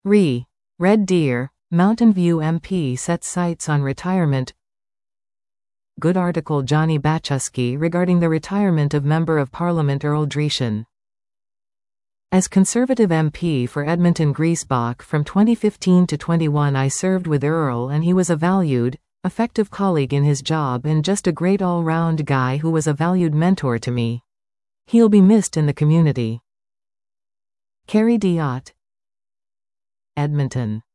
Red Deer, Mountain View MP sets sights on retirement. Good article Johnny Baczewski regarding the retirement of Member of Parliament Earl Dreeshen. As Conservative MP for Edmonton Griesbach from 2015 to 21, I served with Earl and he was a valued, effective colleague in his job and just a great all-round guy who was a valued mentor to me. He'll be missed in the community. Carrie Diot, Edmonton.